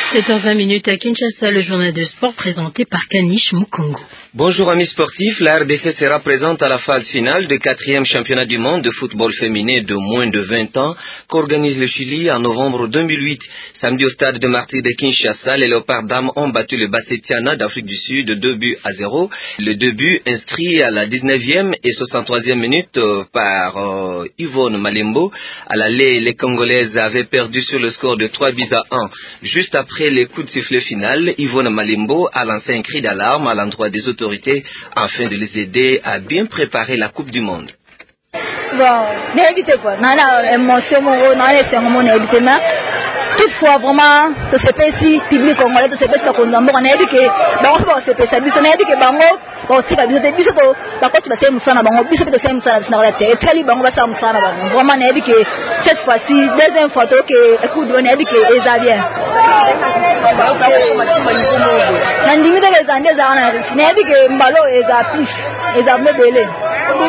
7h20 à Kinshasa, le journal de sport présenté par Kanish Mukongo. Bonjour amis sportifs, la RDC sera présente à la phase finale du 4e championnat du monde de football féminin de moins de 20 ans qu'organise le Chili en novembre 2008. Samedi au stade de Martyrs de Kinshasa, les Léopards dames ont battu le Basetiana d'Afrique du Sud de 2-0. Le 2 buts inscrits à la 19e et 63e minute par Yvonne Malembo. À l'aller, les Congolaises avaient perdu sur le score de 3-1. Juste après les coups de sifflet final, Yvonne Malembo a lancé un cri d'alarme à l'endroit des autorités afin de les aider à bien préparer la Coupe du Monde. Toutefois, vraiment, ce CPC public congolais, ce CPC congolais, on a dit que, bah, on va se faire ça, on a dit que, bah, on va se faire ça, biso ko, bah, quand tu vas faire moussana, bah, on biso que c'est moussana, c'est la tête, et bah, on va faire moussana, bah, vraiment, on a dit que, cette fois-ci, deuxième fois, que, écoute, on a dit que, ils a bien. Nandimi de les années, on a dit que, mbalo, ils a plus, ils a mieux belé. Bon,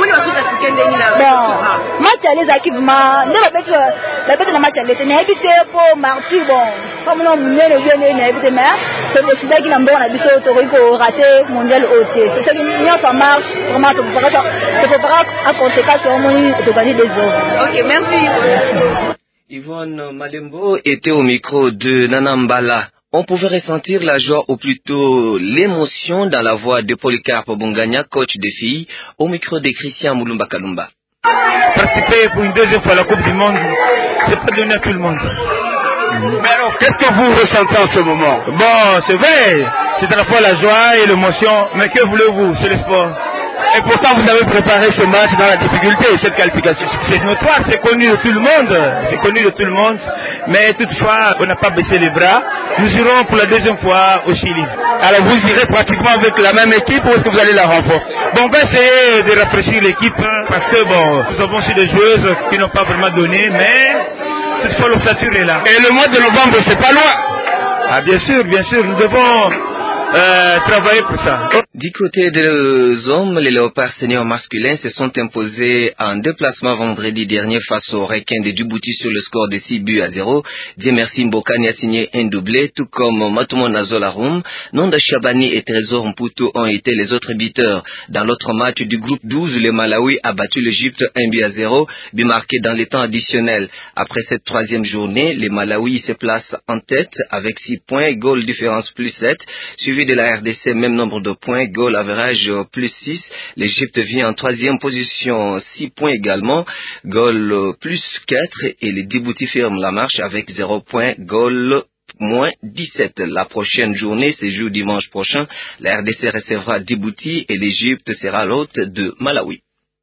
match à les équipes, ma, ne la bête de la match à l'été, n'a habité pour marty, bon, comme on me le vient, n'a habité, mais c'est le sida qui n'a pas habité au raté mondial ôté. C'est ça qui ça marche, vraiment, c'est pour pas à conséquence, on de gagner des euros. Ok, merci. Yvonne Malembo était au micro de Nanambala. On pouvait ressentir la joie ou plutôt l'émotion dans la voix de Polycarpe Bongania, coach des filles, au micro de Christian Moulumba Kalumba. Participer pour une deuxième fois à la Coupe du Monde, c'est pas donné à tout le monde. Mais alors, qu'est-ce que vous ressentez en ce moment? Bon, c'est vrai, c'est à la fois la joie et l'émotion, mais que voulez-vous, c'est le sport. Et pourtant, vous avez préparé ce match dans la difficulté, cette qualification. C'est notoire, c'est connu de tout le monde, mais toutefois, on n'a pas baissé les bras. Nous irons pour la deuxième fois au Chili. Alors, vous irez pratiquement avec la même équipe ou est-ce que vous allez la renforcer? Bon, ben, c'est de rafraîchir l'équipe, parce que, bon, nous avons aussi des joueuses qui n'ont pas vraiment donné, mais toutefois, l'ossature est là. Et le mois de novembre, c'est pas loin. Ah, bien sûr, nous devons travailler pour ça. Du côté des hommes, les Léopards seniors masculins se sont imposés en déplacement vendredi dernier face aux Requins de Djibouti sur le score de 6-0. Dieu merci, Mbokani a signé un doublé, tout comme Matumo Nazolarum. Nonda Chabani et Trésor Mputu ont été les autres buteurs. Dans l'autre match du groupe 12, le Malawi a battu l'Égypte 1-0, but marqué dans les temps additionnels. Après cette troisième journée, les Malawi se placent en tête avec 6 points, goal différence plus 7, suivi de la RDC, même nombre de points, goal average plus 6. L'Égypte vient en troisième position, 6 points également, goal plus 4, et les Djibouti ferment la marche avec 0 points, goal moins 17. La prochaine journée, c'est jour dimanche prochain, la RDC recevra Djibouti et l'Égypte sera l'hôte de Malawi.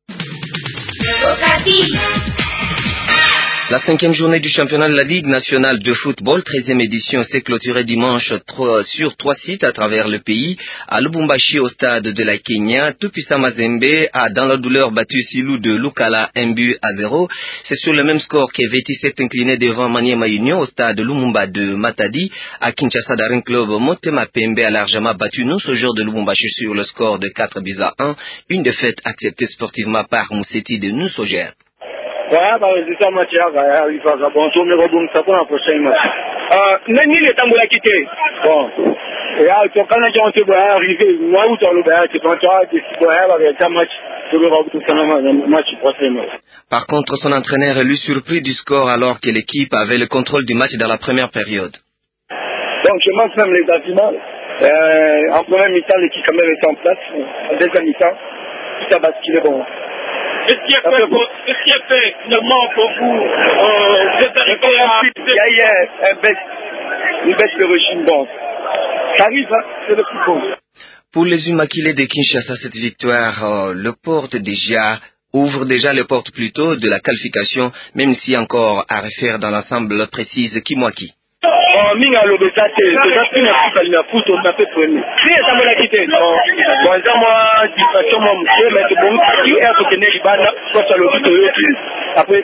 La 5e journée du championnat de la Ligue nationale de football, 13e édition, s'est clôturée dimanche sur 3 sites à travers le pays. À Lubumbashi, au stade de la Kenya, Tupisa Mazembe a dans la douleur battu Silou de Lukala 1-0. C'est sur le même score qu'Eveti s'est incliné devant Maniema Union au stade Lumumba de Matadi. À Kinshasa, Daring Club, Motema Pembe a largement battu nos joueurs de Lubumbashi sur le score de 4-1. Une défaite acceptée sportivement par Mousseti de Nusogère. Voilà, par résultat, match, il va bon, tourner au bon, ça pour la prochaine match. Nani le temps de la quitter. Bon. Et là, quand on te voit arriver, moi, où tu as le bain, tu as avec un match, tu verras tout ça, un match prochainement. Par contre, son entraîneur est lui surpris du score alors que l'équipe avait le contrôle du match dans la première période. Donc, je manque même les arguments. En première mi-temps, l'équipe quand même était en place. En deuxième mi-temps, tout a basculé bon. Qu'est-ce qui a fait finalement pour vous? Vous êtes arrivé à... Il y a eu une baisse de régime. Bon, ça arrive, hein, c'est le football. Pour les Immaculés de Kinshasa, cette victoire ouvre déjà les portes plutôt de la qualification, même si encore à refaire dans l'ensemble précise Kimwaki. Minga lobesate c'est na kali na foot on a fait premier si ça me l'a quitté bon ça moi distraction moi monsieur mais bon qui est à côté de bana quoi ça le tout après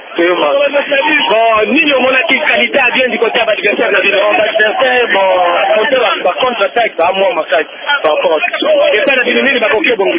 bon ni le mon qualité vient du côté adversaire bon on par contre-attaque, moi, ma carte, par rapport à tout ça. Et ça, la dynamique, va coquer bon.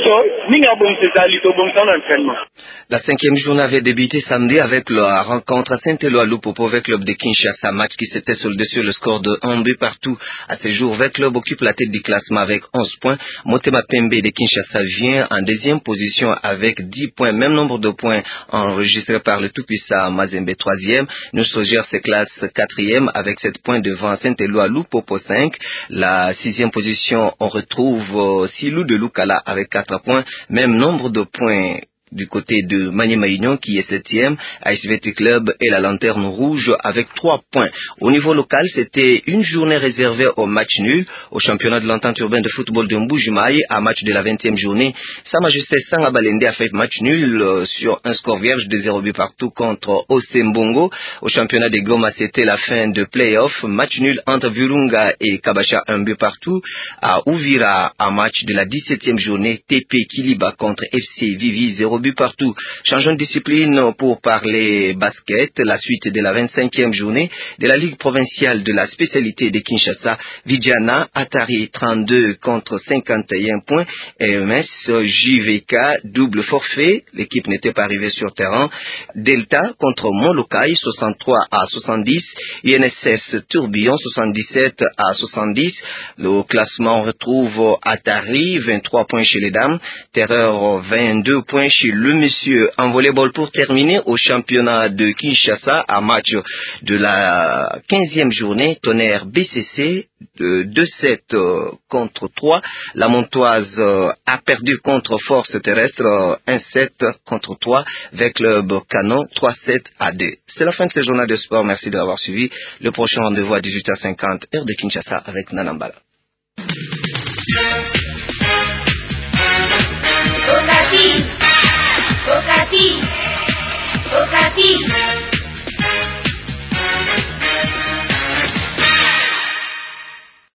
La 5e journée avait débuté samedi avec la rencontre à Saint-Éloi-Lupopo avec club de Kinshasa, match qui s'était soldé sur le score de 1 but partout. À ce jour, le club occupe la tête du classement avec 11 points. Motema Pembe de Kinshasa vient en deuxième position avec 10 points, même nombre de points enregistrés par le tout-puissant Mazembe 3e. Nous Sogers se classe 4e avec 7 points devant Saint-Éloi-Lupopo 5. La 6e position, on retrouve Silou de Lukala avec 4 points, même nombre de points du côté de Maniema Union qui est 7e, ASVT Club et la Lanterne Rouge avec 3 points. Au niveau local, c'était une journée réservée au match nul au championnat de l'entente urbaine de football de Mbujimaï à match de la 20e journée. Sa Majesté Sanga Balende a fait match nul sur un score vierge de 0 but partout contre Osembongo. Au championnat de Goma, c'était la fin de play-off. Match nul entre Virunga et Kabasha, 1 but partout. À Ouvira, un match de la 17e journée, TP Kiliba contre FC Vivi, 0 but partout. Changeons de discipline pour parler basket. La suite de la 25e journée de la Ligue provinciale de la spécialité de Kinshasa. Vidjana, Atari 32 contre 51 points. EMS, JVK, double forfait. L'équipe n'était pas arrivée sur terrain. Delta contre Molokai, 63 à 70. INSS Tourbillon, 77 à 70. Le classement retrouve Atari, 23 points chez les dames. Terreur, 22 points chez le monsieur. En volleyball pour terminer au championnat de Kinshasa, à match de la 15e journée, Tonnerre BCC de 2-7 contre 3. La Montoise a perdu contre Force Terrestre 1-7 contre 3 avec Club Canon 3-7 à 2. C'est la fin de ce journal de sport. Merci de l'avoir suivi. Le prochain rendez-vous à 18h50 heure de Kinshasa avec Nanambala.